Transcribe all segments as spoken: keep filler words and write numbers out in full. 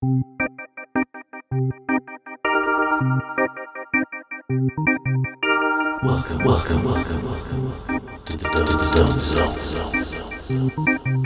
Welcome, welcome, welcome, welcome, welcome to the Dome, to the Dome Zone. zone, zone, zone.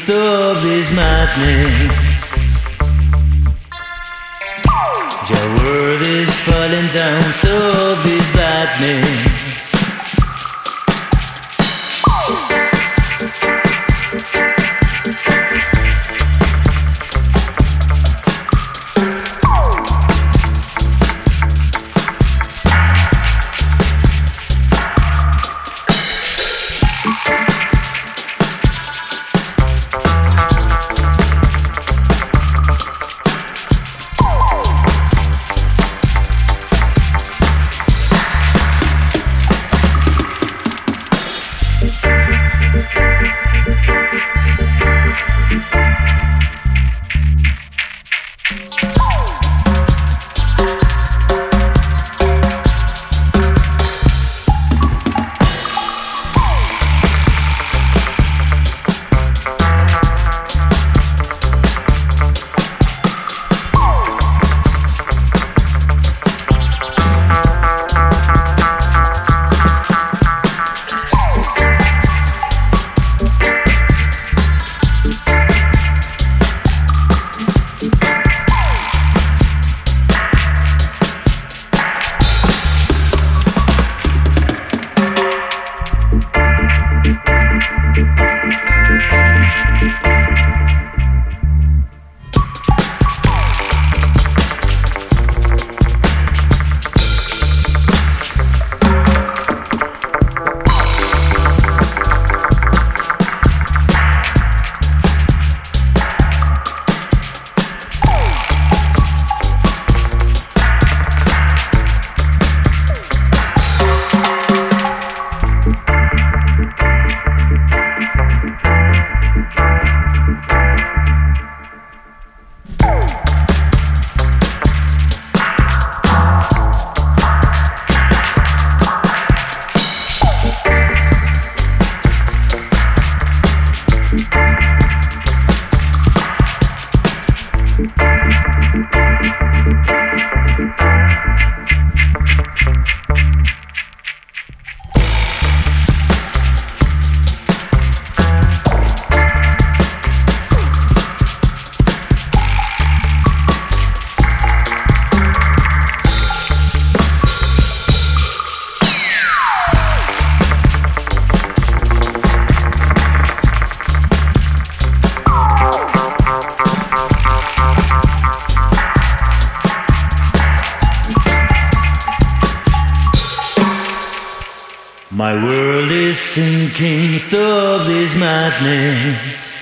stop this madness. Your world is falling down, stop this madness. My world is sinking, stop this madness.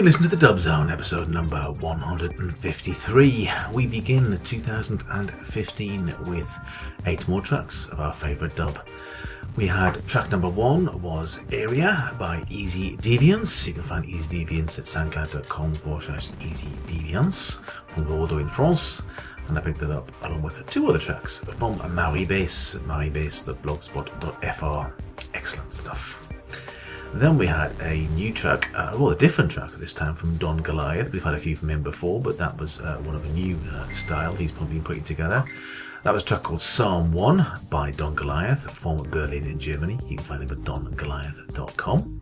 can listen to the Dub Zone, episode number one hundred fifty-three. We begin two thousand fifteen with eight more tracks of our favourite dub. We had track number one was Area by Easy Deviance. You can find Easy Deviance at soundcloud.com forward slash Easy Deviance from Bordeaux in France. And I picked it up along with two other tracks from Maribase, maribase dot blogspot dot f r. Excellent stuff. Then we had a new track, uh, well, a different track this time from Don Goliath. We've had a few from him before, but that was uh, one of a new uh, style he's probably been putting together. That was a track called Psalm one by Don Goliath from Berlin in Germany. You can find him at don goliath dot com.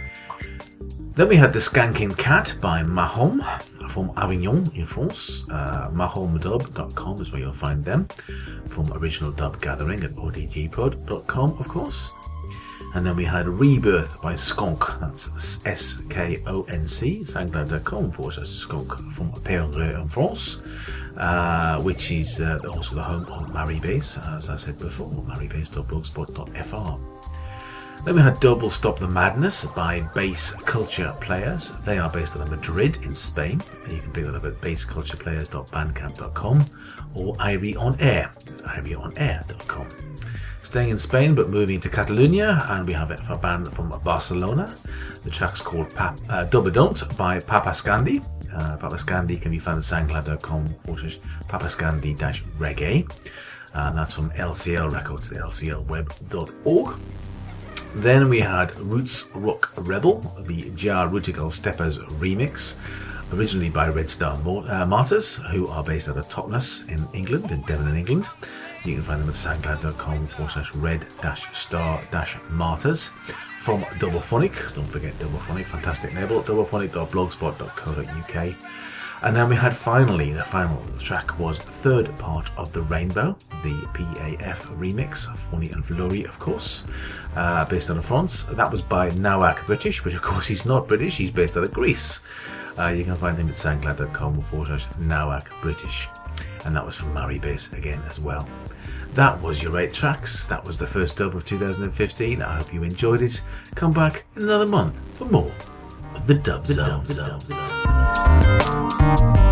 Then we had The Skanking Cat by Mahom from Avignon in France. Uh, mahom dub dot com is where you'll find them. From Original Dub Gathering at o d g prod dot com, of course. And then we had Rebirth by Skonk, that's S K O N C, soundcloud dot com forward slash Skonk from Perreux in France, uh, which is uh, also the home of Maribase, as I said before, maribase dot blogspot dot f r. Then we had Double Stop the Madness by Bass Culture Players. They are based out of Madrid in Spain, and you can pick that up at bass culture players dot bandcamp dot com or Irie on Air, irie on air dot com. Staying in Spain but moving to Catalonia, and we have it for a band from Barcelona. The track's called pa- uh, Dubadont by Papa Scandi. Uh, Papa Scandi can be found at soundcloud dot com forward slash Papa Scandi dash reggae. Uh, and that's from L C L Records, the L C L web dot org. Then we had Roots Rock Rebel, the Ja Rutical Steppers remix, originally by Red Star uh, Martyrs, who are based out of Totnes in England, in Devon in England. You can find them at soundcloud dot com forward slash red dash star dash martyrs. From Doublephonic, don't forget Doublephonic, fantastic label, doublephonic dot blogspot dot co dot u k. And then we had finally, the final track was Third Part of the Rainbow, the P A F remix, Fonny and Fleury, of course, uh, based out of France. That was by Nawak British, but of course he's not British, he's based out of Greece. Uh, you can find him at soundcloud dot com forward slash Nawak British. And that was from Maribase again as well. That was your eight tracks. That was the first dub of two thousand fifteen. I hope you enjoyed it. Come back in another month for more of the Dub Zone. The Dub Zone.